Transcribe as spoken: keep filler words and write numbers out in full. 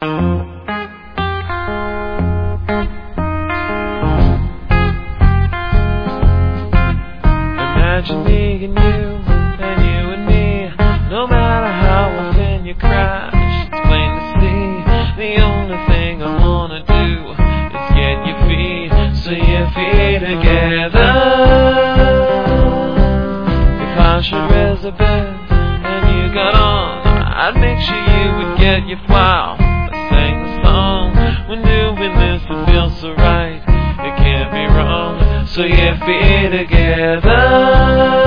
Imagine me and you, and you and me. No matter how often you cry, it's plain to see. The only thing I wanna do is get your feet, so your feet together. If I should raise a bed and you got on, I'd make sure you would get your file. I sang the song when doing this, it feels so right. It can't be wrong, so your feet together.